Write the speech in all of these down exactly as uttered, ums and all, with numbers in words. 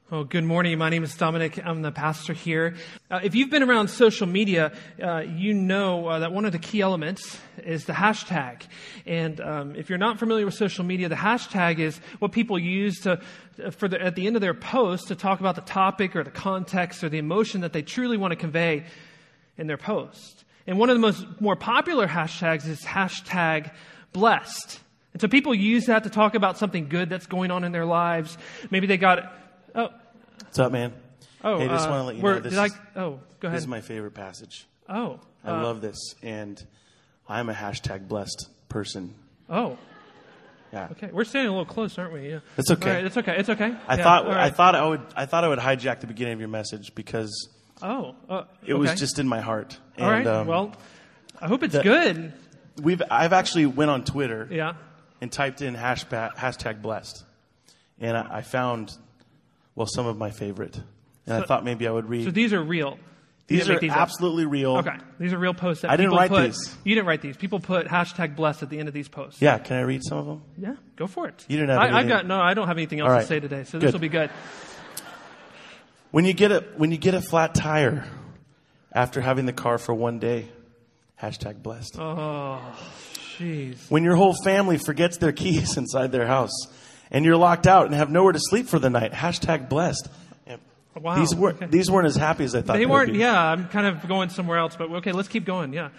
Oh, good morning. My name is Dominic. I'm the pastor here. Uh, if you've been around social media, uh, you know uh, that one of the key elements is the hashtag. And um, if you're not familiar with social media, the hashtag is what people use to, for the, at the end of their post to talk about the topic or the context or the emotion that they truly want to convey in their post. And one of the most more popular hashtags is hashtag blessed. And so people use that to talk about something good that's going on in their lives. Maybe they got Oh. What's up, man? Oh, hey, just uh, want to let you where, know this did I, is, oh, go ahead. This is my favorite passage. Oh. I uh, love this, and I'm a hashtag blessed person. Oh. Yeah. Okay, we're standing a little close, aren't we? Yeah. It's okay. All right, it's okay. It's okay. I yeah, thought right. I thought I would I thought I would hijack the beginning of your message because Oh. Uh, it okay. was just in my heart. And, all right. Um, well, I hope it's the, good. We've I've actually went on Twitter. Yeah. And typed in hashtag hashtag blessed, and I, I found. Well, some of my favorite. And so, I thought maybe I would read. So these are real. These are these absolutely up. real. Okay. These are real posts that I didn't people write put. these. You didn't write these. People put hashtag blessed at the end of these posts. Yeah. Can I read some of them? Yeah. Go for it. You didn't have I, anything. I've got, no, I don't have anything else right. to say today. So Good. this will be good. When you get a, when you get a flat tire after having the car for one day, hashtag blessed. Oh, jeez. When your whole family forgets their keys inside their house and you're locked out and have nowhere to sleep for the night, hashtag blessed. Wow. These weren't, okay. these weren't as happy as I thought they, they weren't. would be. Yeah, I'm kind of going somewhere else, but okay, let's keep going. Yeah.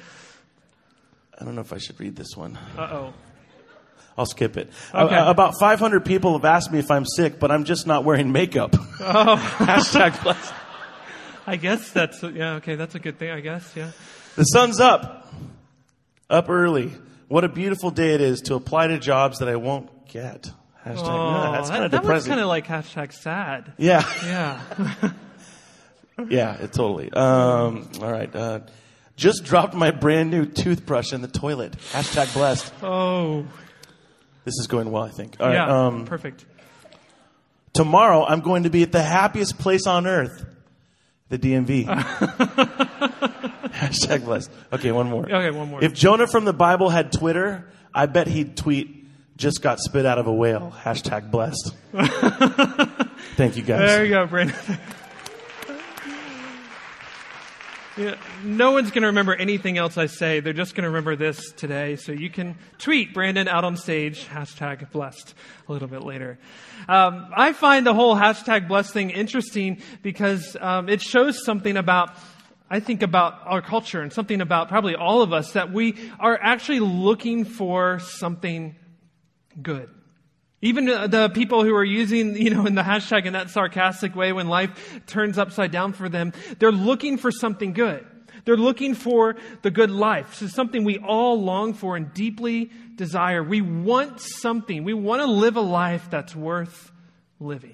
I don't know if I should read this one. Uh-oh. I'll skip it. Okay. Uh, about five hundred people have asked me if I'm sick, but I'm just not wearing makeup. Oh. Hashtag blessed. I guess that's, yeah, okay, that's a good thing, I guess, yeah. The sun's up. Up early. What a beautiful day it is to apply to jobs that I won't get. Hashtag, Oh, nah, that's kind that, of that was depressing. kind of like hashtag sad. Yeah. Yeah. Yeah, it totally. Um, all right. Uh, just dropped my brand new toothbrush in the toilet. Hashtag blessed. Oh. This is going well, I think. All right. Yeah, Um, perfect. tomorrow, I'm going to be at the happiest place on earth, the D M V. Hashtag blessed. Okay, one more. Okay, one more. If Jonah from the Bible had Twitter, I bet he'd tweet, just got spit out of a whale. Hashtag blessed. Thank you, guys. There you go, Brandon. Yeah, no one's going to remember anything else I say. They're just going to remember this today. So you can tweet Brandon out on stage, hashtag blessed, a little bit later. Um, I find the whole hashtag blessed thing interesting because um, it shows something about, I think, about our culture and something about probably all of us, that we are actually looking for something good. Even the people who are using, you know, in the hashtag in that sarcastic way when life turns upside down for them, they're looking for something good. They're looking for the good life. It's something we all long for and deeply desire. We want something. We want to live a life that's worth living.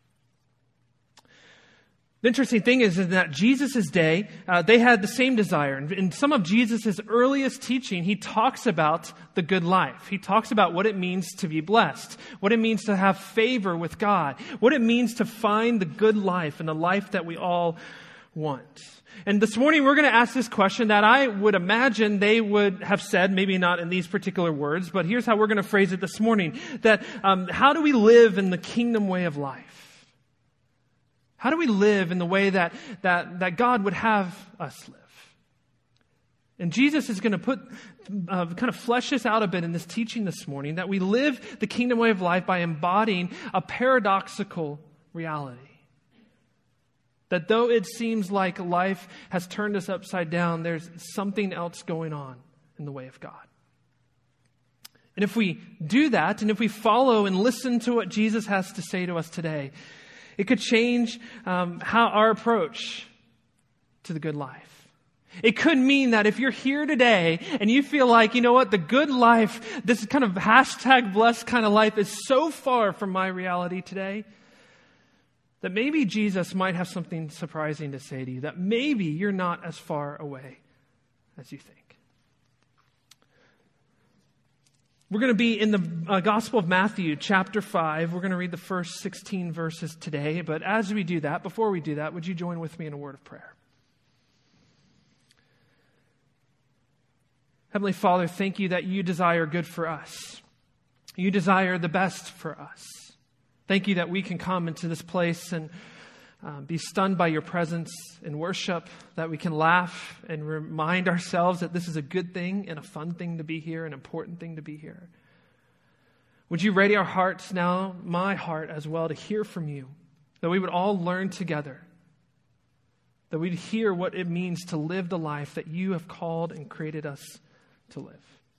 The interesting thing is, is that Jesus' day, uh, they had the same desire. In, in some of Jesus' earliest teaching, he talks about the good life. He talks about what it means to be blessed, what it means to have favor with God, what it means to find the good life and the life that we all want. And this morning, we're going to ask this question that I would imagine they would have said, maybe not in these particular words, but here's how we're going to phrase it this morning. That um, how do we live in the kingdom way of life? How do we live in the way that, that, that God would have us live? And Jesus is going to put, uh, kind of flesh this out a bit in this teaching this morning, that we live the kingdom way of life by embodying a paradoxical reality. That though it seems like life has turned us upside down, there's something else going on in the way of God. And if we do that, and if we follow and listen to what Jesus has to say to us today, it could change um, how our approach to the good life. It could mean that if you're here today and you feel like, you know what, the good life, this kind of hashtag blessed kind of life is so far from my reality today, that maybe Jesus might have something surprising to say to you, that maybe you're not as far away as you think. We're going to be in the uh, Gospel of Matthew, chapter five. We're going to read the first sixteen verses today. But as we do that, before we do that, would you join with me in a word of prayer? Heavenly Father, thank you that you desire good for us. You desire the best for us. Thank you that we can come into this place and uh, be stunned by your presence in worship, that we can laugh and remind ourselves that this is a good thing and a fun thing to be here, an important thing to be here. Would you ready our hearts now, my heart as well, to hear from you, that we would all learn together, that we'd hear what it means to live the life that you have called and created us to live.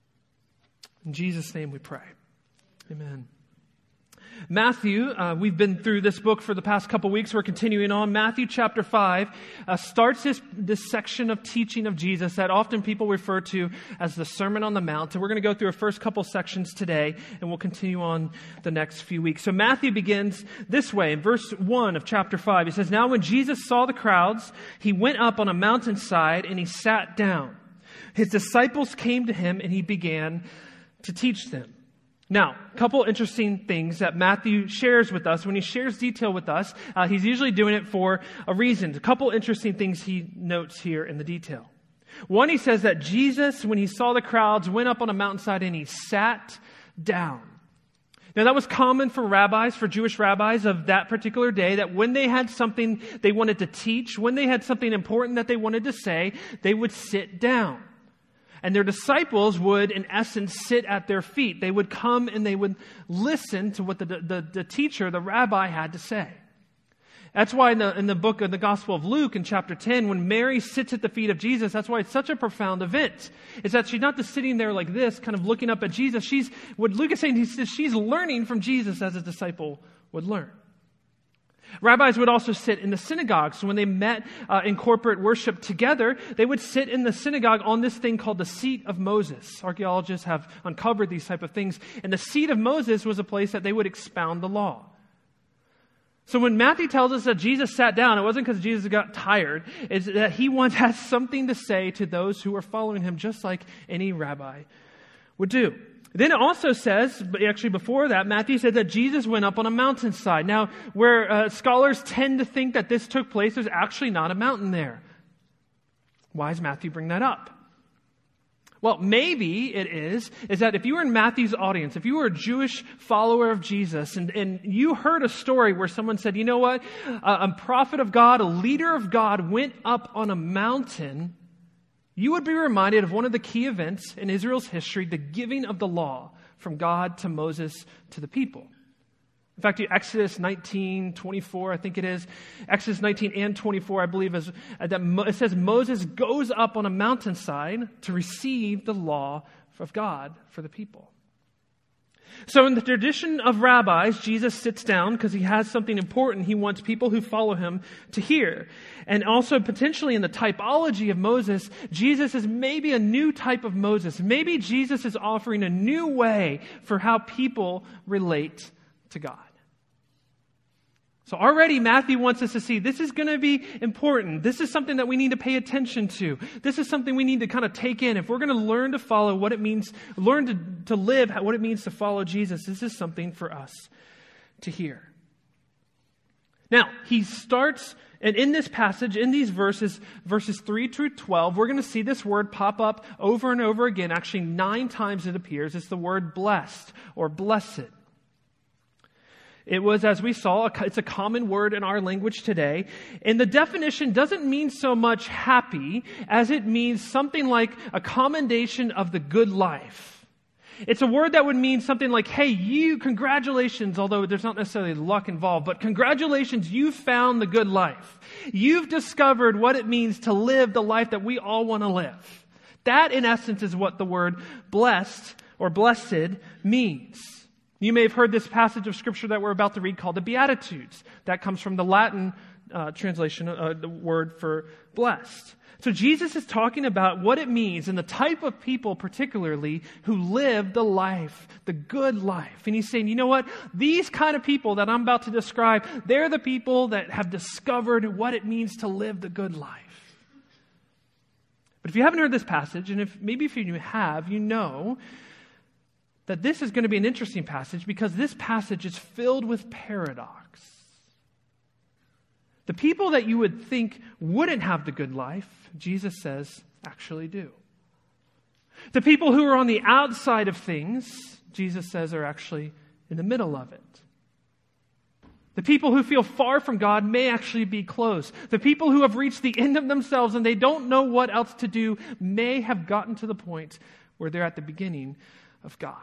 In Jesus' name we pray. Amen. Matthew, uh, we've been through this book for the past couple weeks. We're continuing on. Matthew chapter five uh, starts this, this section of teaching of Jesus that often people refer to as the Sermon on the Mount. And we're going to go through our first couple sections today, and we'll continue on the next few weeks. So Matthew begins this way. In verse one of chapter five, he says, "Now when Jesus saw the crowds, he went up on a mountainside and he sat down. His disciples came to him and he began to teach them." Now, a couple interesting things that Matthew shares with us. When he shares detail with us, uh, he's usually doing it for a reason. A couple interesting things he notes here in the detail. One, he says that Jesus, when he saw the crowds, went up on a mountainside and he sat down. Now, that was common for rabbis, for Jewish rabbis of that particular day, that when they had something they wanted to teach, when they had something important that they wanted to say, they would sit down. And their disciples would, in essence, sit at their feet. They would come and they would listen to what the, the, the teacher, the rabbi, had to say. That's why in the, in the book of the Gospel of Luke in chapter ten, when Mary sits at the feet of Jesus, that's why it's such a profound event. It's that she's not just sitting there like this, kind of looking up at Jesus. She's, what Luke is saying, he says she's learning from Jesus as a disciple would learn. Rabbis would also sit in the synagogue. So when they met uh, in corporate worship together, they would sit in the synagogue on this thing called the seat of Moses. Archaeologists have uncovered these type of things. And the seat of Moses was a place that they would expound the law. So when Matthew tells us that Jesus sat down, it wasn't because Jesus got tired. It's that he once has something to say to those who are following him, just like any rabbi would do. Then it also says, but actually before that, Matthew said that Jesus went up on a mountainside. Now, where uh, scholars tend to think that this took place, there's actually not a mountain there. Why does Matthew bring that up? Well, maybe it is, is that if you were in Matthew's audience, if you were a Jewish follower of Jesus, and, and you heard a story where someone said, you know what, a, a prophet of God, a leader of God went up on a mountain, you would be reminded of one of the key events in Israel's history, the giving of the law from God to Moses to the people. In fact, Exodus nineteen twenty-four, I think it is, Exodus nineteen and twenty-four, I believe, is, that it says Moses goes up on a mountainside to receive the law of God for the people. So in the tradition of rabbis, Jesus sits down because he has something important he wants people who follow him to hear. And also potentially in the typology of Moses, Jesus is maybe a new type of Moses. Maybe Jesus is offering a new way for how people relate to God. So already Matthew wants us to see this is going to be important. This is something that we need to pay attention to. This is something we need to kind of take in. If we're going to learn to follow what it means, learn to, to live what it means to follow Jesus, this is something for us to hear. Now, he starts, and in this passage, in these verses, verses three through twelve, we're going to see this word pop up over and over again. Actually, nine times it appears. It's the word blessed or blessed. It was, as we saw, it's a common word in our language today. And the definition doesn't mean so much happy as it means something like a commendation of the good life. It's a word that would mean something like, hey, you, congratulations, although there's not necessarily luck involved, but congratulations, you found the good life. You've discovered what it means to live the life that we all want to live. That, in essence, is what the word blessed or blessed means. You may have heard this passage of Scripture that we're about to read called the Beatitudes. That comes from the Latin uh, translation, uh, the word for blessed. So Jesus is talking about what it means and the type of people particularly who live the life, the good life. And he's saying, you know what? These kind of people that I'm about to describe, they're the people that have discovered what it means to live the good life. But if you haven't heard this passage, and if maybe if you have, you know that this is going to be an interesting passage because this passage is filled with paradox. The people that you would think wouldn't have the good life, Jesus says, actually do. The people who are on the outside of things, Jesus says, are actually in the middle of it. The people who feel far from God may actually be close. The people who have reached the end of themselves and they don't know what else to do may have gotten to the point where they're at the beginning of God.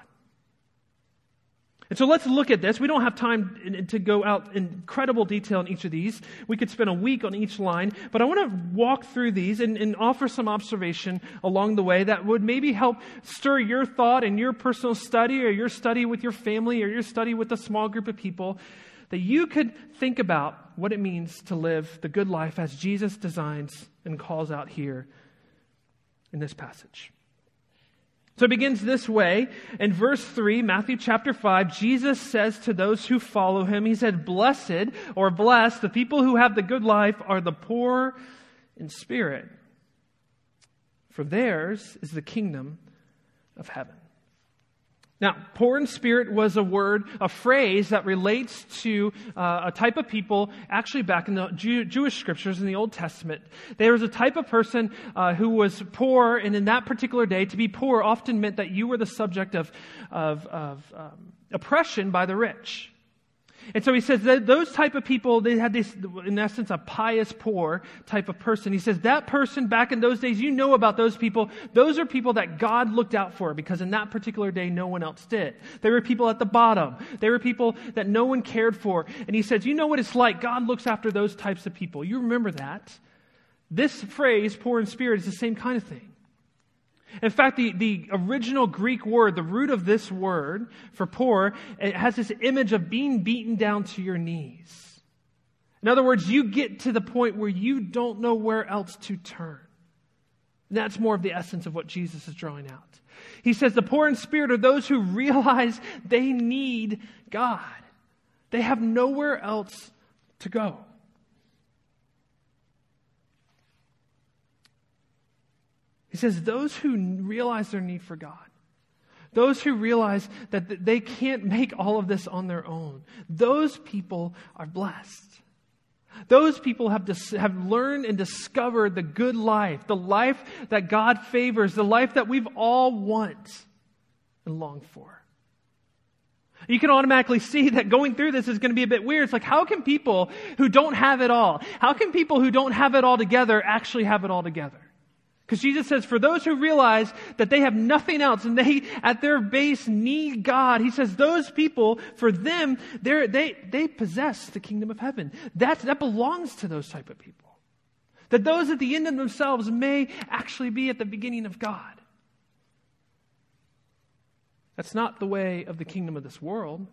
And so let's look at this. We don't have time to go out in incredible detail in each of these. We could spend a week on each line, but I want to walk through these and, and offer some observation along the way that would maybe help stir your thought in your personal study or your study with your family or your study with a small group of people, that you could think about what it means to live the good life as Jesus designs and calls out here in this passage. So it begins this way. In verse three, Matthew chapter five, Jesus says to those who follow him, he said, "Blessed," or blessed, "the people who have the good life are the poor in spirit, for theirs is the kingdom of heaven." Now, poor in spirit was a word, a phrase that relates to uh, a type of people, actually back in the Jew, Jewish scriptures in the Old Testament. There was a type of person uh, who was poor, and in that particular day, to be poor often meant that you were the subject of, of, of um, oppression by the rich. And so he says that those type of people, they had this, in essence, a pious poor type of person. He says that person back in those days, you know about those people. Those are people that God looked out for because in that particular day, no one else did. They were people at the bottom. They were people that no one cared for. And he says, you know what it's like. God looks after those types of people. You remember that. This phrase, poor in spirit, is the same kind of thing. In fact, the, the original Greek word, the root of this word for poor, it has this image of being beaten down to your knees. In other words, you get to the point where you don't know where else to turn. And that's more of the essence of what Jesus is drawing out. He says the poor in spirit are those who realize they need God. They have nowhere else to go. He says those who realize their need for God, those who realize that they can't make all of this on their own, those people are blessed. Those people have, dis- have learned and discovered the good life, the life that God favors, the life that we've all want and long for. You can automatically see that going through this is going to be a bit weird. It's like, how can people who don't have it all, how can people who don't have it all together actually have it all together? Because Jesus says, for those who realize that they have nothing else and they, at their base, need God, he says those people, for them, they they they possess the kingdom of heaven. That, that belongs to those type of people. That those at the end of themselves may actually be at the beginning of God. That's not the way of the kingdom of this world.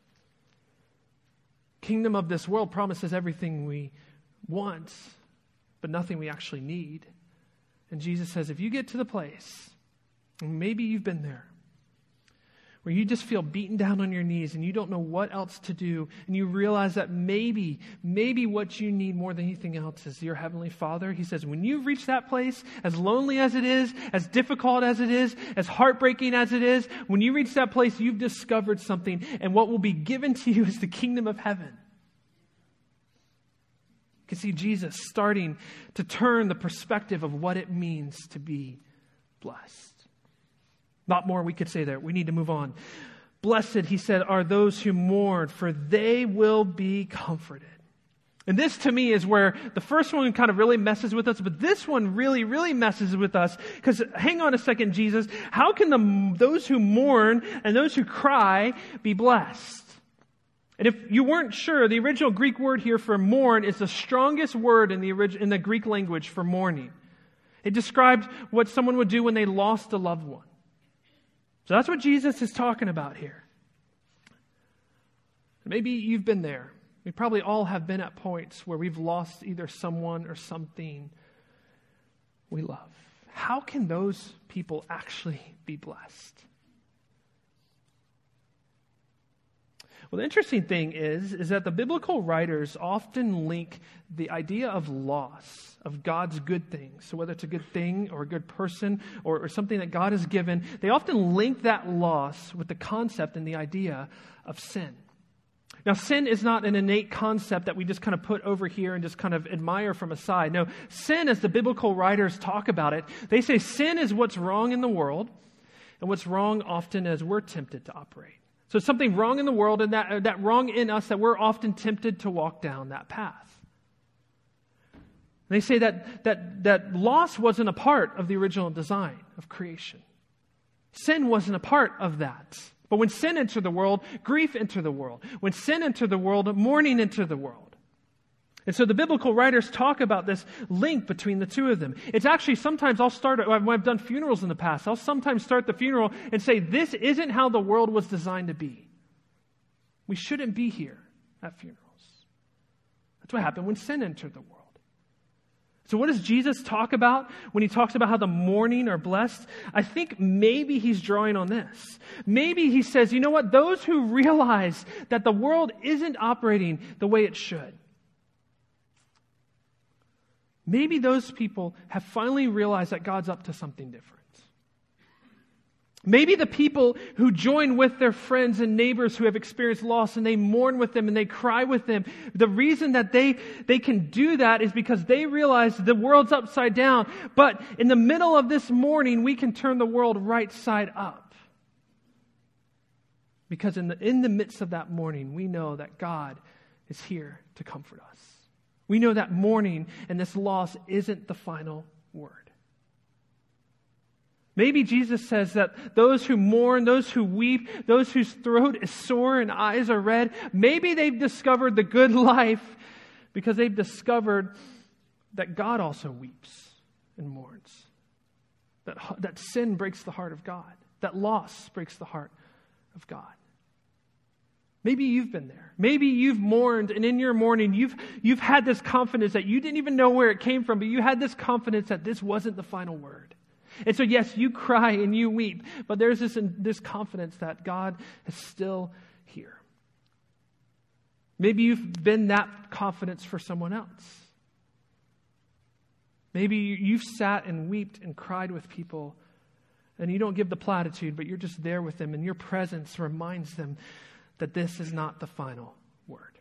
Kingdom of this world promises everything we want, but nothing we actually need. And Jesus says, if you get to the place, and maybe you've been there, where you just feel beaten down on your knees and you don't know what else to do, and you realize that maybe, maybe what you need more than anything else is your Heavenly Father, he says, when you reach that place, as lonely as it is, as difficult as it is, as heartbreaking as it is, when you reach that place, you've discovered something, and what will be given to you is the kingdom of heaven. You can see Jesus starting to turn the perspective of what it means to be blessed. Not more we could say there. We need to move on. Blessed, he said, are those who mourn, for they will be comforted. And this to me is where the first one kind of really messes with us, but this one really, really messes with us. Because hang on a second, Jesus, how can the, those who mourn and those who cry be blessed? And if you weren't sure, the original Greek word here for mourn is the strongest word in the orig- in the Greek language for mourning. It described what someone would do when they lost a loved one. So that's what Jesus is talking about here. Maybe you've been there. We probably all have been at points where we've lost either someone or something we love. How can those people actually be blessed? Well, the interesting thing is, is that the biblical writers often link the idea of loss, of God's good things. So whether it's a good thing or a good person or, or something that God has given, they often link that loss with the concept and the idea of sin. Now, sin is not an innate concept that we just kind of put over here and just kind of admire from aside. No, sin, as the biblical writers talk about it, they say sin is what's wrong in the world and what's wrong often as we're tempted to operate. So something wrong in the world and that, that wrong in us that we're often tempted to walk down that path. They say that, that, that loss wasn't a part of the original design of creation. Sin wasn't a part of that. But when sin entered the world, grief entered the world. When sin entered the world, mourning entered the world. And so the biblical writers talk about this link between the two of them. It's actually sometimes I'll start, when I've done funerals in the past, I'll sometimes start the funeral and say, this isn't how the world was designed to be. We shouldn't be here at funerals. That's what happened when sin entered the world. So what does Jesus talk about when he talks about how the mourning are blessed? I think maybe he's drawing on this. Maybe he says, you know what? Those who realize that the world isn't operating the way it should. Maybe those people have finally realized that God's up to something different. Maybe the people who join with their friends and neighbors who have experienced loss and they mourn with them and they cry with them, the reason that they, they can do that is because they realize the world's upside down. But in the middle of this mourning, we can turn the world right side up. Because in the, in the midst of that mourning, we know that God is here to comfort us. We know that mourning and this loss isn't the final word. Maybe Jesus says that those who mourn, those who weep, those whose throat is sore and eyes are red, maybe they've discovered the good life because they've discovered that God also weeps and mourns. That, that sin breaks the heart of God. That loss breaks the heart of God. Maybe you've been there. Maybe you've mourned, and in your mourning, you've, you've had this confidence that you didn't even know where it came from, but you had this confidence that this wasn't the final word. And so, yes, you cry and you weep, but there's this, this confidence that God is still here. Maybe you've been that confidence for someone else. Maybe you've sat and wept and cried with people, and you don't give the platitude, but you're just there with them, and your presence reminds them that this is not the final word.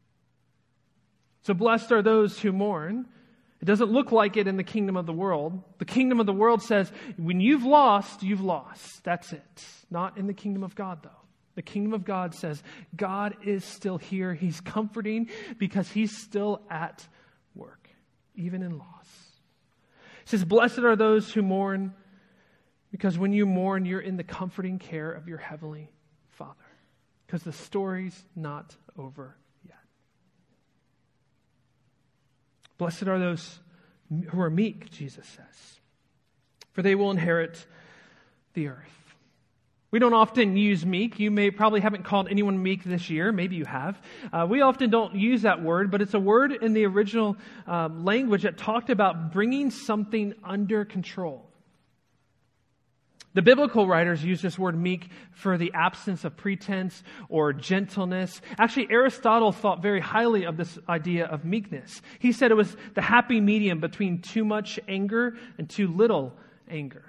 So blessed are those who mourn. It doesn't look like it in the kingdom of the world. The kingdom of the world says, when you've lost, you've lost. That's it. Not in the kingdom of God, though. The kingdom of God says, God is still here. He's comforting because he's still at work, even in loss. It says, blessed are those who mourn, because when you mourn, you're in the comforting care of your heavenly Father. Because the story's not over yet. Blessed are those who are meek, Jesus says, for they will inherit the earth. We don't often use meek. You may probably haven't called anyone meek this year. Maybe you have. Uh, we often don't use that word, but it's a word in the original um, language that talked about bringing something under control. The biblical writers use this word meek for the absence of pretense or gentleness. Actually, Aristotle thought very highly of this idea of meekness. He said it was the happy medium between too much anger and too little anger.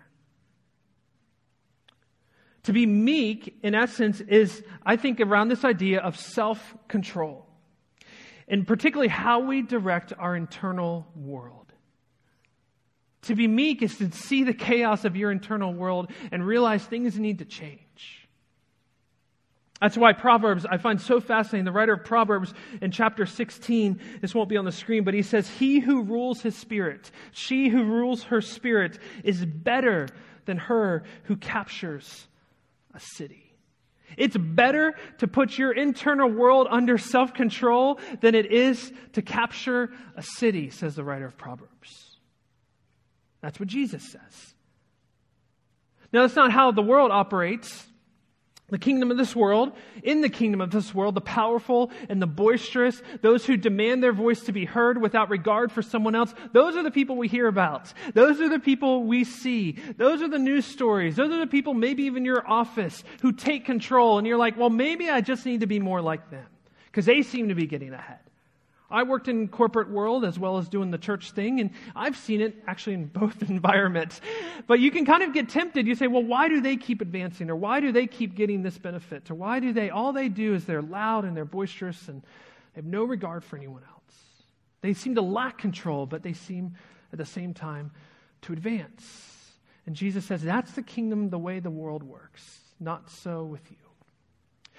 To be meek, in essence, is, I think, around this idea of self-control, and particularly how we direct our internal world. To be meek is to see the chaos of your internal world and realize things need to change. That's why Proverbs, I find so fascinating. The writer of Proverbs in chapter sixteen, this won't be on the screen, but he says, he who rules his spirit, she who rules her spirit is better than her who captures a city. It's better to put your internal world under self-control than it is to capture a city, says the writer of Proverbs. That's what Jesus says. Now, that's not how the world operates. The kingdom of this world, in the kingdom of this world, the powerful and the boisterous, those who demand their voice to be heard without regard for someone else, those are the people we hear about. Those are the people we see. Those are the news stories. Those are the people, maybe even your office, who take control. And you're like, well, maybe I just need to be more like them because they seem to be getting ahead. I worked in corporate world as well as doing the church thing, and I've seen it actually in both environments. But you can kind of get tempted. You say, well, why do they keep advancing? Or why do they keep getting this benefit? Or why do they, all they do is they're loud and they're boisterous and they have no regard for anyone else. They seem to lack control, but they seem at the same time to advance. And Jesus says, that's the kingdom, the way the world works. Not so with you.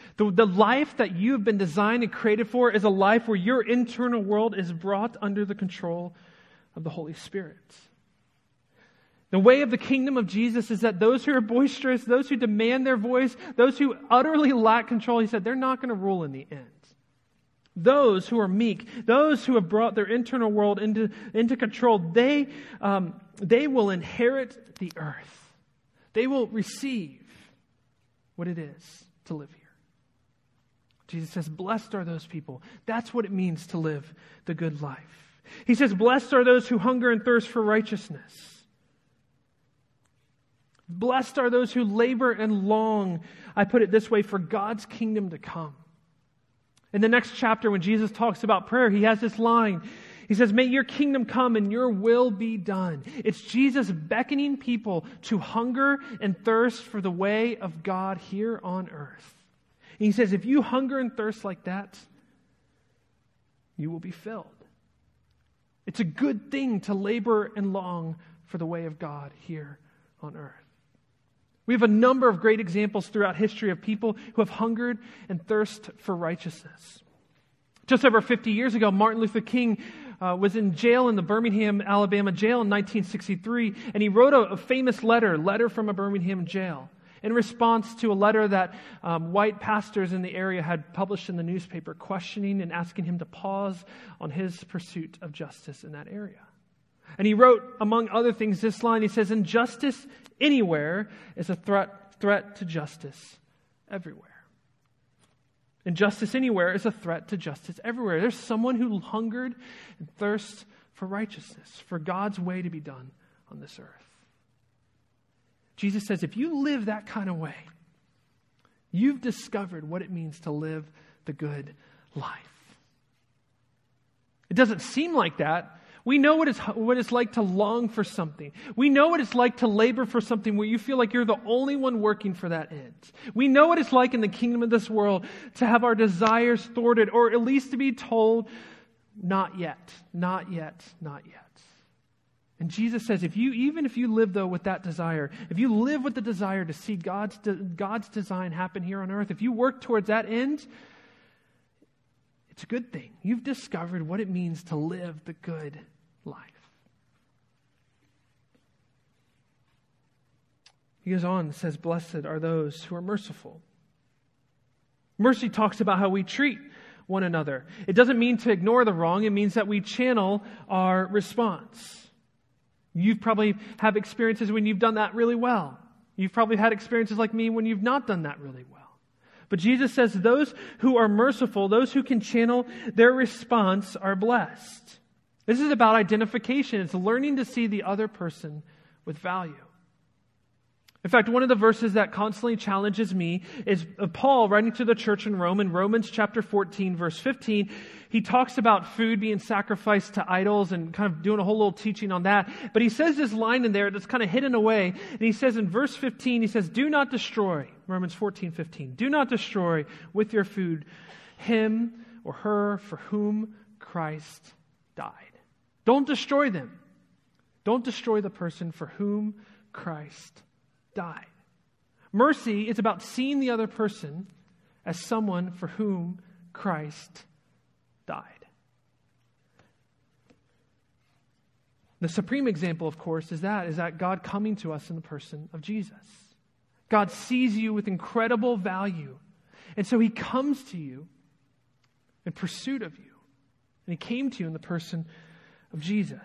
The, the life that you have been designed and created for is a life where your internal world is brought under the control of the Holy Spirit. The way of the kingdom of Jesus is that those who are boisterous, those who demand their voice, those who utterly lack control, he said, they're not going to rule in the end. Those who are meek, those who have brought their internal world into, into control, they, um, they will inherit the earth. They will receive what it is to live here. Jesus says, blessed are those people. That's what it means to live the good life. He says, blessed are those who hunger and thirst for righteousness. Blessed are those who labor and long, I put it this way, for God's kingdom to come. In the next chapter, when Jesus talks about prayer, he has this line. He says, may your kingdom come and your will be done. It's Jesus beckoning people to hunger and thirst for the way of God here on earth. And he says, if you hunger and thirst like that, you will be filled. It's a good thing to labor and long for the way of God here on earth. We have a number of great examples throughout history of people who have hungered and thirst for righteousness. Just over fifty years ago, Martin Luther King uh, was in jail in the Birmingham, Alabama jail in nineteen sixty-three, and he wrote a, a famous letter, letter from a Birmingham jail, in response to a letter that um, white pastors in the area had published in the newspaper, questioning and asking him to pause on his pursuit of justice in that area. And he wrote, among other things, this line. He says, injustice anywhere is a threat, threat to justice everywhere. Injustice anywhere is a threat to justice everywhere. There's someone who hungered and thirsts for righteousness, for God's way to be done on this earth. Jesus says, if you live that kind of way, you've discovered what it means to live the good life. It doesn't seem like that. We know what it's, what it's like to long for something. We know what it's like to labor for something where you feel like you're the only one working for that end. We know what it's like in the kingdom of this world to have our desires thwarted, or at least to be told, not yet, not yet, not yet. And Jesus says, if you, even if you live though with that desire, if you live with the desire to see God's, God's design happen here on earth, if you work towards that end, it's a good thing. You've discovered what it means to live the good life. He goes on and says, blessed are those who are merciful. Mercy talks about how we treat one another. It doesn't mean to ignore the wrong. It means that we channel our response. You've probably have experiences when you've done that really well. You've probably had experiences like me when you've not done that really well. But Jesus says those who are merciful, those who can channel their response are blessed. This is about identification. It's learning to see the other person with value. In fact, one of the verses that constantly challenges me is Paul writing to the church in Rome, in Romans chapter fourteen, verse fifteen. He talks about food being sacrificed to idols and kind of doing a whole little teaching on that. But he says this line in there that's kind of hidden away. And he says in verse fifteen, he says, do not destroy, Romans fourteen, fifteen, do not destroy with your food him or her for whom Christ died. Don't destroy them. Don't destroy the person for whom Christ died. Mercy is about seeing the other person as someone for whom Christ died. The supreme example, of course, is that, is that God coming to us in the person of Jesus. God sees you with incredible value. And so he comes to you in pursuit of you. And he came to you in the person of Jesus.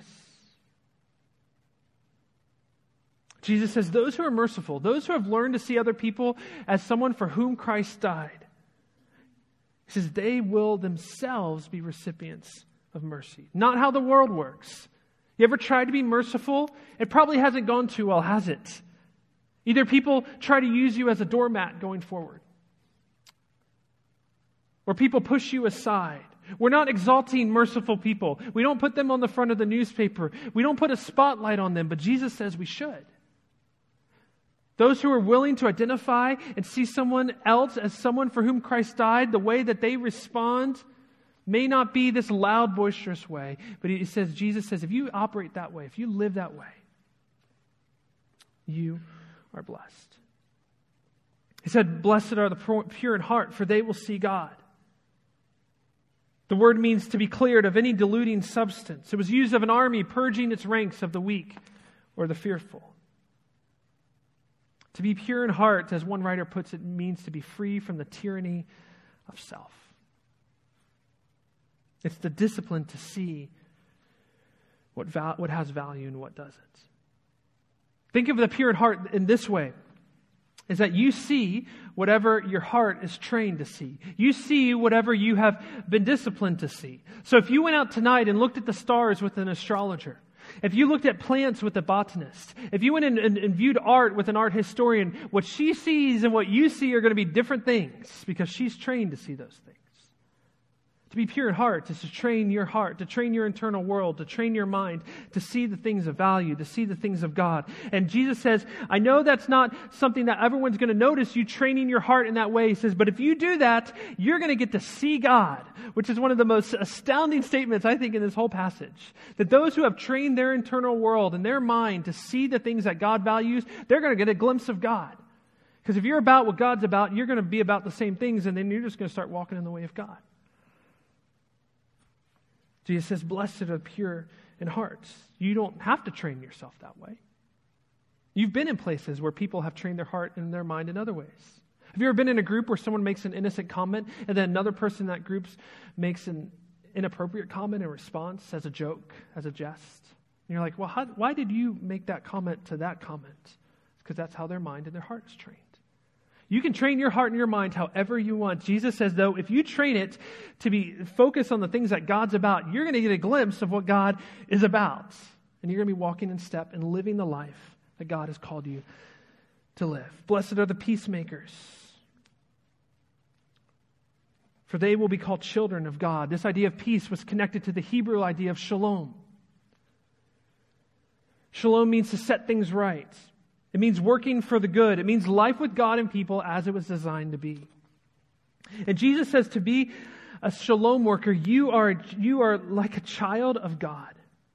Jesus says, those who are merciful, those who have learned to see other people as someone for whom Christ died, he says, they will themselves be recipients of mercy. Not how the world works. You ever tried to be merciful? It probably hasn't gone too well, has it? Either people try to use you as a doormat going forward, or people push you aside. We're not exalting merciful people. We don't put them on the front of the newspaper. We don't put a spotlight on them, but Jesus says we should. Those who are willing to identify and see someone else as someone for whom Christ died, the way that they respond may not be this loud, boisterous way, but he says, Jesus says, if you operate that way, if you live that way, you are blessed. He said, blessed are the pure in heart, for they will see God. The word means to be cleared of any deluding substance. It was used of an army purging its ranks of the weak or the fearful. To be pure in heart, as one writer puts it, means to be free from the tyranny of self. It's the discipline to see what, val- what has value and what doesn't. Think of the pure in heart in this way, is that you see whatever your heart is trained to see. You see whatever you have been disciplined to see. So if you went out tonight and looked at the stars with an astrologer, if you looked at plants with a botanist, if you went and, and, and viewed art with an art historian, what she sees and what you see are going to be different things because she's trained to see those things. To be pure in heart is to train your heart, to train your internal world, to train your mind, to see the things of value, to see the things of God. And Jesus says, I know that's not something that everyone's going to notice, you training your heart in that way. He says, but if you do that, you're going to get to see God, which is one of the most astounding statements, I think, in this whole passage. That those who have trained their internal world and their mind to see the things that God values, they're going to get a glimpse of God. Because if you're about what God's about, you're going to be about the same things, and then you're just going to start walking in the way of God. Jesus says, blessed are the pure in heart. You don't have to train yourself that way. You've been in places where people have trained their heart and their mind in other ways. Have you ever been in a group where someone makes an innocent comment and then another person in that group makes an inappropriate comment in response as a joke, as a jest? And you're like, well, how, why did you make that comment to that comment? It's because that's how their mind and their heart is trained. You can train your heart and your mind however you want. Jesus says, though, if you train it to be focused on the things that God's about, you're going to get a glimpse of what God is about. And you're going to be walking in step and living the life that God has called you to live. Blessed are the peacemakers, for they will be called children of God. This idea of peace was connected to the Hebrew idea of shalom. Shalom means to set things right. It means working for the good. It means life with God and people as it was designed to be. And Jesus says to be a shalom worker, you are, you are like a child of God.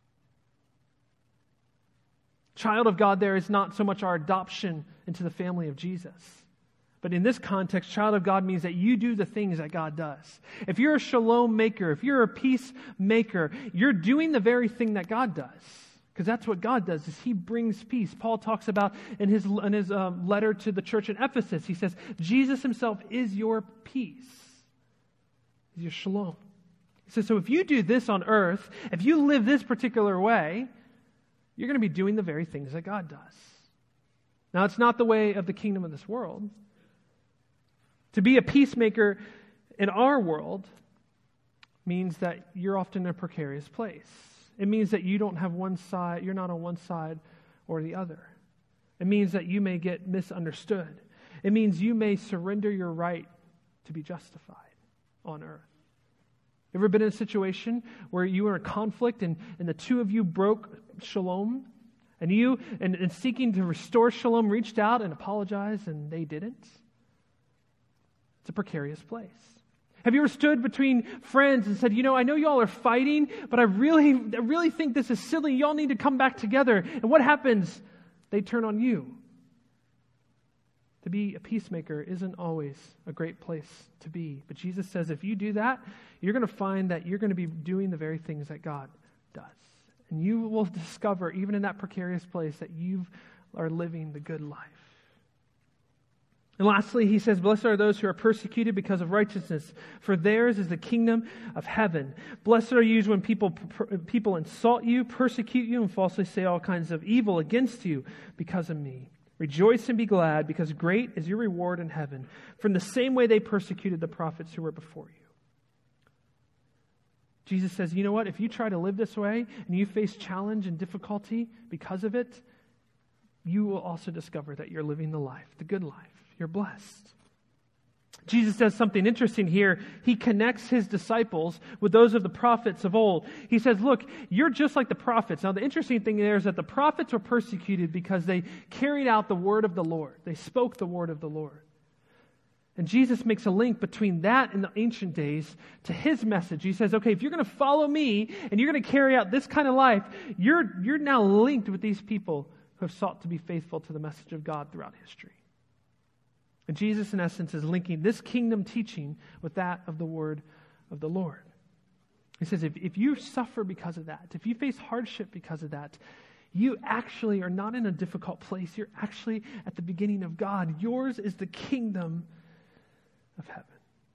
Child of God there is not so much our adoption into the family of Jesus. But in this context, child of God means that you do the things that God does. If you're a shalom maker, if you're a peacemaker, you're doing the very thing that God does. Because that's what God does, is He brings peace. Paul talks about in his, in his uh, letter to the church in Ephesus, he says, Jesus Himself is your peace. He's your shalom. He says, so if you do this on earth, if you live this particular way, you're going to be doing the very things that God does. Now, it's not the way of the kingdom of this world. To be a peacemaker in our world means that you're often in a precarious place. It means that you don't have one side, you're not on one side or the other. It means that you may get misunderstood. It means you may surrender your right to be justified on earth. Ever been in a situation where you were in conflict and, and the two of you broke shalom, and you, and, and seeking to restore shalom, reached out and apologized and they didn't? It's a precarious place. Have you ever stood between friends and said, you know, I know y'all are fighting, but I really, I really think this is silly. Y'all need to come back together. And what happens? They turn on you. To be a peacemaker isn't always a great place to be. But Jesus says if you do that, you're going to find that you're going to be doing the very things that God does. And you will discover, even in that precarious place, that you are living the good life. And lastly, he says, blessed are those who are persecuted because of righteousness, for theirs is the kingdom of heaven. Blessed are you when people people insult you, persecute you, and falsely say all kinds of evil against you because of me. Rejoice and be glad, because great is your reward in heaven. For in the same way they persecuted the prophets who were before you. Jesus says, you know what? If you try to live this way and you face challenge and difficulty because of it, you will also discover that you're living the life, the good life. You're blessed. Jesus does something interesting here. He connects His disciples with those of the prophets of old. He says, look, you're just like the prophets. Now, the interesting thing there is that the prophets were persecuted because they carried out the word of the Lord. They spoke the word of the Lord. And Jesus makes a link between that in the ancient days to His message. He says, okay, if you're going to follow me and you're going to carry out this kind of life, you're, you're now linked with these people who have sought to be faithful to the message of God throughout history. And Jesus, in essence, is linking this kingdom teaching with that of the word of the Lord. He says, if, if you suffer because of that, if you face hardship because of that, you actually are not in a difficult place. You're actually at the beginning of God. Yours is the kingdom of heaven.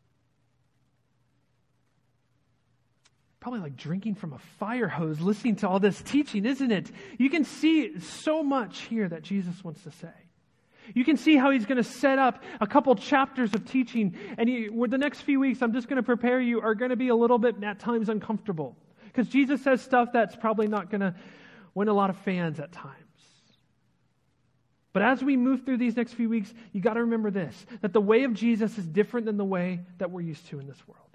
Probably like drinking from a fire hose, listening to all this teaching, isn't it? You can see so much here that Jesus wants to say. You can see how he's going to set up a couple chapters of teaching. And he, with the next few weeks, I'm just going to prepare you, are going to be a little bit at times uncomfortable. Because Jesus says stuff that's probably not going to win a lot of fans at times. But as we move through these next few weeks, you got to remember this, that the way of Jesus is different than the way that we're used to in this world.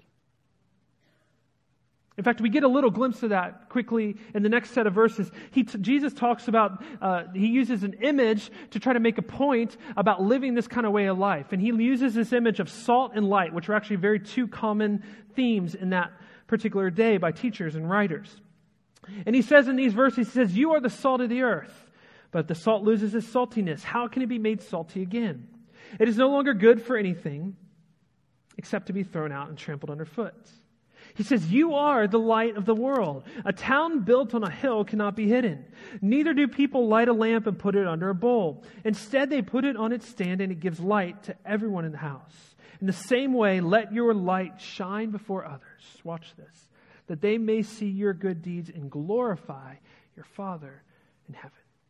In fact, we get a little glimpse of that quickly in the next set of verses. He t- Jesus talks about, uh, he uses an image to try to make a point about living this kind of way of life. And he uses this image of salt and light, which are actually very two common themes in that particular day by teachers and writers. And he says in these verses, he says, you are the salt of the earth, but if the salt loses its saltiness, how can it be made salty again? It is no longer good for anything except to be thrown out and trampled underfoot. He says, you are the light of the world. A town built on a hill cannot be hidden. Neither do people light a lamp and put it under a bowl. Instead, they put it on its stand and it gives light to everyone in the house. In the same way, let your light shine before others. Watch this. That they may see your good deeds and glorify your Father in heaven.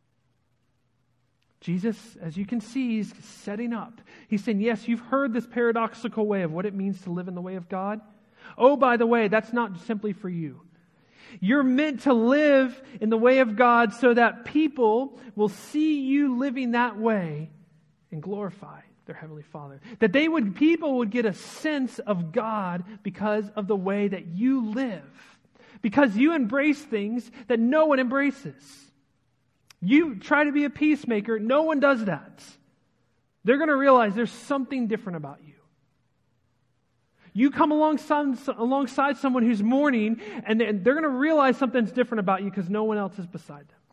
Jesus, as you can see, is setting up. He's saying, yes, you've heard this paradoxical way of what it means to live in the way of God. Oh, by the way, that's not simply for you. You're meant to live in the way of God so that people will see you living that way and glorify their Heavenly Father. That they would, people would get a sense of God because of the way that you live. Because you embrace things that no one embraces. You try to be a peacemaker, no one does that. They're going to realize there's something different about you. You come alongside, alongside someone who's mourning, and they're going to realize something's different about you because no one else is beside them.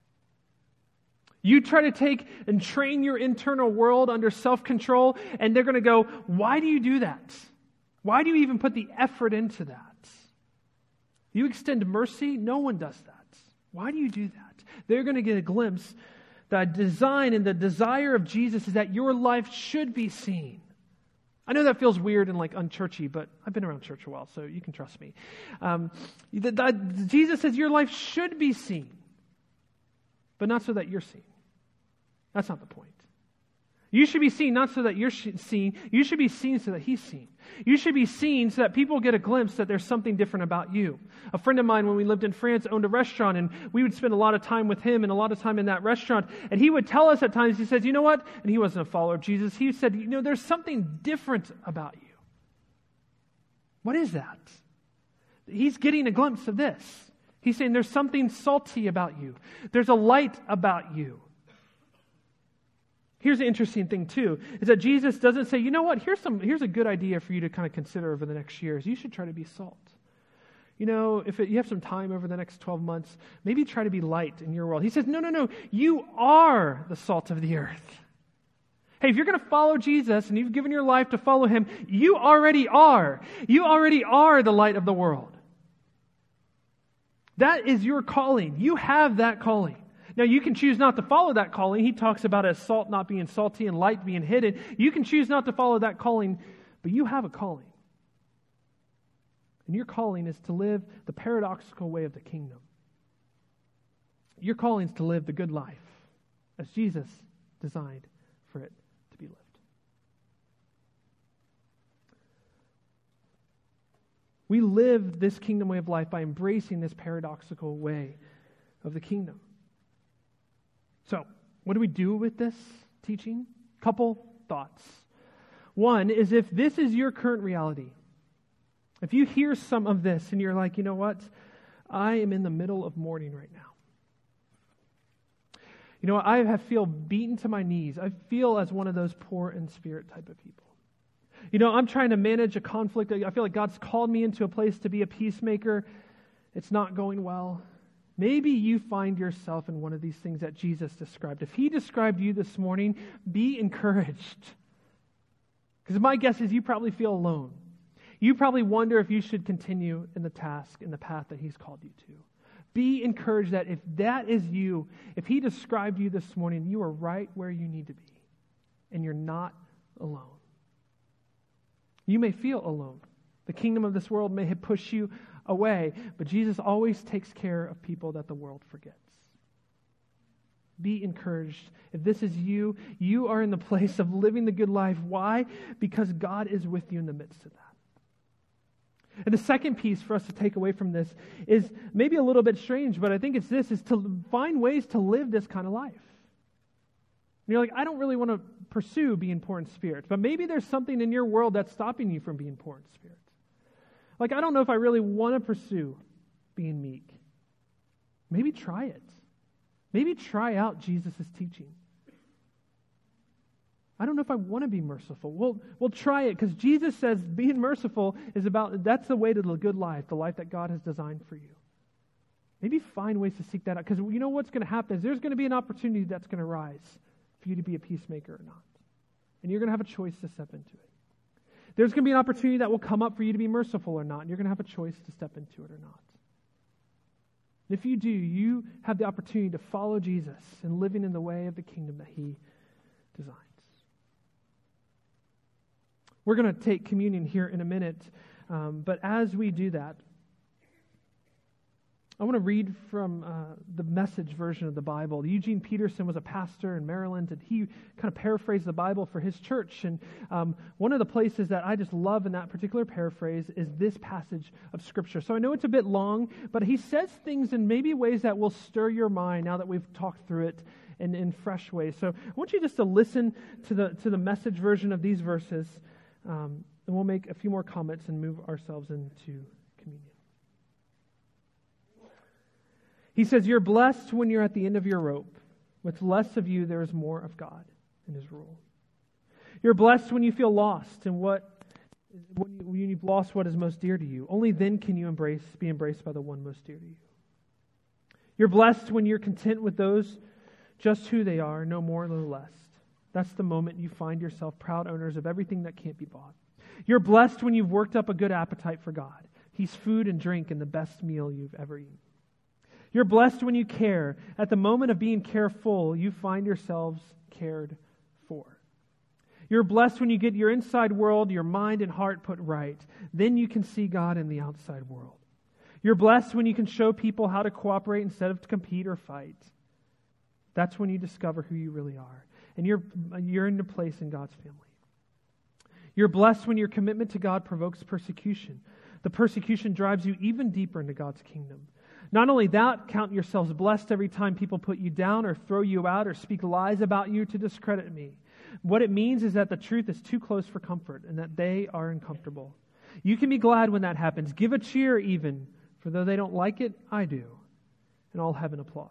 You try to take and train your internal world under self-control, and they're going to go, why do you do that? Why do you even put the effort into that? You extend mercy, no one does that. Why do you do that? They're going to get a glimpse. The design and the desire of Jesus is that your life should be seen. I know that feels weird and like unchurchy, but I've been around church a while, so you can trust me. Um, the, the, Jesus says your life should be seen, but not so that you're seen. That's not the point. You should be seen not so that you're seen. You should be seen so that He's seen. You should be seen so that people get a glimpse that there's something different about you. A friend of mine, when we lived in France, owned a restaurant, and we would spend a lot of time with him and a lot of time in that restaurant. And he would tell us at times, he says, you know what? And he wasn't a follower of Jesus. He said, you know, there's something different about you. What is that? He's getting a glimpse of this. He's saying there's something salty about you. There's a light about you. Here's the interesting thing, too, is that Jesus doesn't say, you know what, here's some, here's a good idea for you to kind of consider over the next years. You should try to be salt. You know, if it, you have some time over the next twelve months, maybe try to be light in your world. He says, no, no, no, you are the salt of the earth. Hey, if you're going to follow Jesus and you've given your life to follow Him, you already are. You already are the light of the world. That is your calling. You have that calling. Now, you can choose not to follow that calling. He talks about as salt not being salty and light being hidden. You can choose not to follow that calling, but you have a calling. And your calling is to live the paradoxical way of the kingdom. Your calling is to live the good life as Jesus designed for it to be lived. We live this kingdom way of life by embracing this paradoxical way of the kingdom. So, what do we do with this teaching? Couple thoughts. One is, if this is your current reality, if you hear some of this and you're like, you know what, I am in the middle of mourning right now. You know, I have feel beaten to my knees. I feel as one of those poor in spirit type of people. You know, I'm trying to manage a conflict. I feel like God's called me into a place to be a peacemaker. It's not going well. Maybe you find yourself in one of these things that Jesus described. If He described you this morning, be encouraged. Because my guess is you probably feel alone. You probably wonder if you should continue in the task, in the path that He's called you to. Be encouraged that if that is you, if He described you this morning, you are right where you need to be. And you're not alone. You may feel alone. The kingdom of this world may have pushed you away, but Jesus always takes care of people that the world forgets. Be encouraged. If this is you, you are in the place of living the good life. Why? Because God is with you in the midst of that. And the second piece for us to take away from this is maybe a little bit strange, but I think it's this, is to find ways to live this kind of life. And you're like, I don't really want to pursue being poor in spirit, but maybe there's something in your world that's stopping you from being poor in spirit. Like, I don't know if I really want to pursue being meek. Maybe try it. Maybe try out Jesus' teaching. I don't know if I want to be merciful. Well, we'll try it, because Jesus says being merciful is about, that's the way to the good life, the life that God has designed for you. Maybe find ways to seek that out, because you know what's going to happen is there's going to be an opportunity that's going to rise for you to be a peacemaker or not. And you're going to have a choice to step into it. There's going to be an opportunity that will come up for you to be merciful or not, and you're going to have a choice to step into it or not. If you do, you have the opportunity to follow Jesus and living in the way of the kingdom that He designs. We're going to take communion here in a minute, um, but as we do that, I want to read from uh, the Message version of the Bible. Eugene Peterson was a pastor in Maryland, and he kind of paraphrased the Bible for his church. And um, one of the places that I just love in that particular paraphrase is this passage of Scripture. So I know it's a bit long, but he says things in maybe ways that will stir your mind now that we've talked through it in, in fresh ways. So I want you just to listen to the to the Message version of these verses, um, and we'll make a few more comments and move ourselves into communion. He says, you're blessed when you're at the end of your rope. With less of you, there is more of God and His rule. You're blessed when you feel lost and what when, you, when you've lost what is most dear to you. Only then can you embrace, be embraced by the one most dear to you. You're blessed when you're content with those just who they are, no more, no less. That's the moment you find yourself proud owners of everything that can't be bought. You're blessed when you've worked up a good appetite for God. He's food and drink and the best meal you've ever eaten. You're blessed when you care. At the moment of being careful, you find yourselves cared for. You're blessed when you get your inside world, your mind and heart put right. Then you can see God in the outside world. You're blessed when you can show people how to cooperate instead of to compete or fight. That's when you discover who you really are. And you're, you're in a place in God's family. You're blessed when your commitment to God provokes persecution. The persecution drives you even deeper into God's kingdom. Not only that, count yourselves blessed every time people put you down or throw you out or speak lies about you to discredit me. What it means is that the truth is too close for comfort and that they are uncomfortable. You can be glad when that happens. Give a cheer even, for though they don't like it, I do. And all heaven applauds.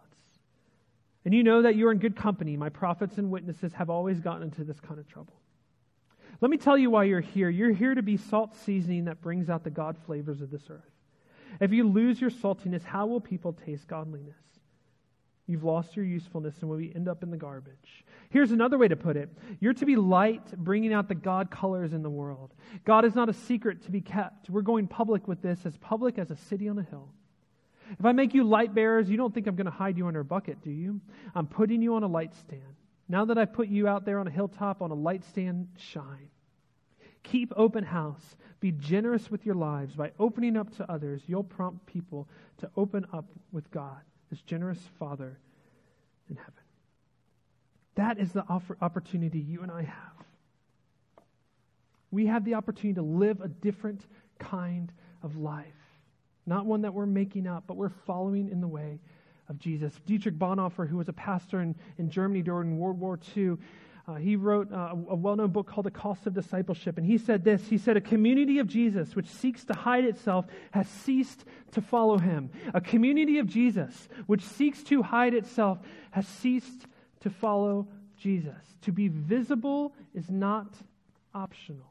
And you know that you are in good company. My prophets and witnesses have always gotten into this kind of trouble. Let me tell you why you're here. You're here to be salt seasoning that brings out the God flavors of this earth. If you lose your saltiness, how will people taste godliness? You've lost your usefulness and will end up in the garbage. Here's another way to put it. You're to be light, bringing out the God colors in the world. God is not a secret to be kept. We're going public with this, as public as a city on a hill. If I make you light bearers, you don't think I'm going to hide you under a bucket, do you? I'm putting you on a light stand. Now that I've put you out there on a hilltop, on a light stand, shine. Keep open house. Be generous with your lives. By opening up to others, you'll prompt people to open up with God, this generous Father in heaven. That is the opportunity you and I have. We have the opportunity to live a different kind of life. Not one that we're making up, but we're following in the way of Jesus. Dietrich Bonhoeffer, who was a pastor in, in Germany during World War Two, Uh, he wrote uh, a well-known book called The Cost of Discipleship. And he said this, he said, a community of Jesus which seeks to hide itself has ceased to follow Him. A community of Jesus which seeks to hide itself has ceased to follow Jesus. To be visible is not optional.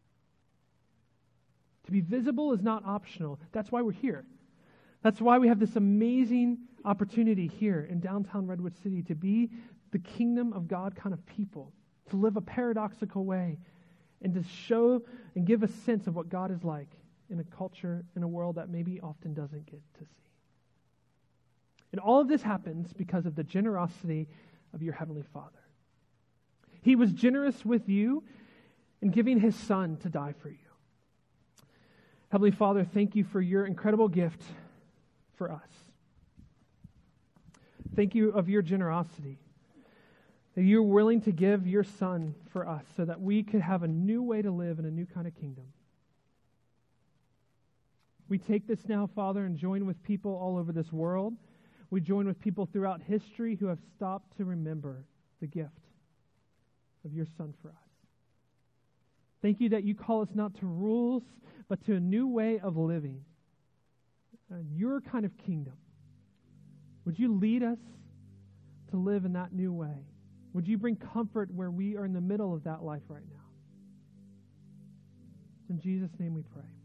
To be visible is not optional. That's why we're here. That's why we have this amazing opportunity here in downtown Redwood City to be the kingdom of God kind of people, to live a paradoxical way and to show and give a sense of what God is like in a culture, in a world that maybe often doesn't get to see. And all of this happens because of the generosity of your Heavenly Father. He was generous with you in giving His Son to die for you. Heavenly Father, thank you for your incredible gift for us. Thank you of your generosity, that you're willing to give your Son for us so that we could have a new way to live in a new kind of kingdom. We take this now, Father, and join with people all over this world. We join with people throughout history who have stopped to remember the gift of your Son for us. Thank you that you call us not to rules, but to a new way of living, uh, your kind of kingdom. Would you lead us to live in that new way? Would you bring comfort where we are in the middle of that life right now? In Jesus' name we pray.